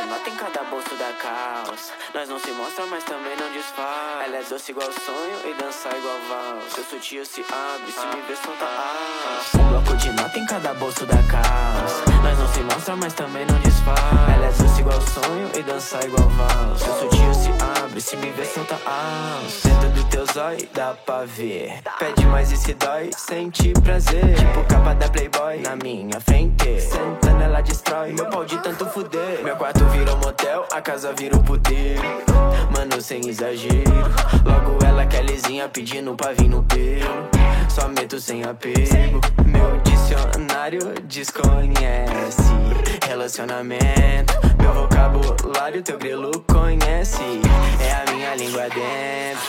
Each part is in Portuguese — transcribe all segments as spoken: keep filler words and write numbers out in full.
nota em cada bolso da calça. Nós não se mostra, mas também não disfarça. Ela é doce igual sonho e dança igual valsa. Seu sutiã se abre, se me vê solta alça. Um bloco de nota em cada bolso da calça. Nós não se mostra, mas também não disfarça. Ela é doce igual sonho e dança igual valsa. Seu sutiã se abre, se me vê solta alça. Dentro do teu zóio dá pra ver. Pede mais e se dói, sente prazer. Tipo capa da Playboy na minha frente. Sentando ela destrói meu pau de tanto fuder. Meu quarto virou motel, a casa virou puteiro. Mano, sem exagero. Logo ela quer lisinha pedindo pra vir no pelo. Só meto sem apego. Meu dicionário desconhece relacionamento. Meu vocabulário teu grelo conhece. É a minha língua dentro.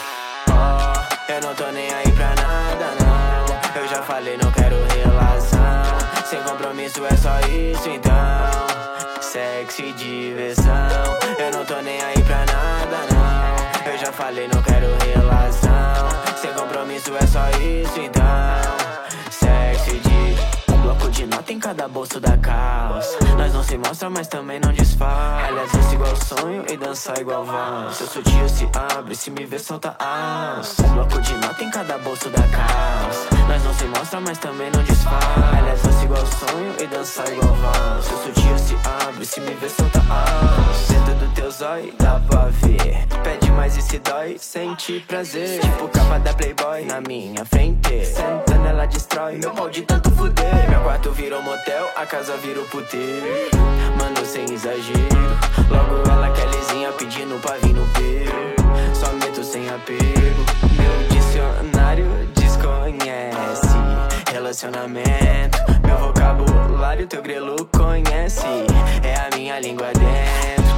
Oh, eu não tô nem aí pra nada, não. Eu já falei, não quero relação. Sem compromisso é só isso, então. Sexo e diversão. Eu não tô nem aí pra nada, não. Eu já falei, não quero relação. Sem compromisso é só isso, então. Sexo e diversão. Um bloco de nota em cada bolso da calça. Nós não se mostra, mas também não disfarça. Ela é doce igual sonho e dança igual valsa. Seu sutiã se abre, se me vê solta alça. Um bloco de nota em cada bolso da calça. Nós não se mostra, mas também não disfarça. Ela é doce igual sonho e dança igual valsa. Seu sutiã se abre, se me vê solta alça. Dentro do teu zóio dá pra ver. Pede mais e se dói, sente prazer. Tipo capa da Playboy na minha frente. Sentando ela destrói meu pau de tanto fuder. Meu quarto virou motel, a casa virou puteiro. Mano, sem exagero. Logo ela quer lisinha pedindo pra vir no pelo. Só meto sem apego. Meu dicionário desconhece relacionamento. Meu vocabulário teu grelo conhece. É a minha língua dentro.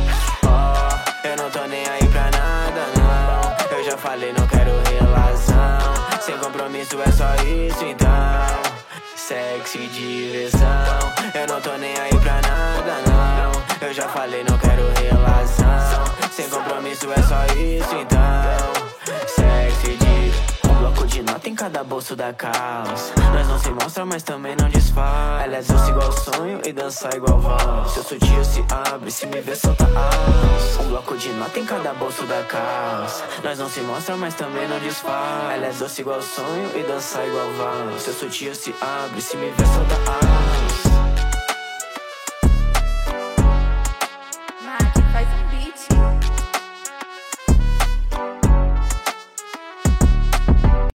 Oh, eu não tô nem aí pra nada, não. Eu já falei, não quero relação. Sem compromisso é só isso, então. Sexo e diversão. Eu não tô nem aí pra nada, não. Eu já falei, não quero relação. Sem compromisso é só isso, então. Sexo e diversão. Um bloco de nota em cada bolso da calça. Nós não se mostra, mas também não disfarça. Ela é doce igual sonho e dança igual valsa. Seu sutiã se abre, se me vê solta alça. Um bloco de nota em cada bolso da calça. Nós não se mostra, mas também não disfarça. Ela é doce igual sonho e dança igual valsa. Seu sutiã se abre, se me vê solta alça.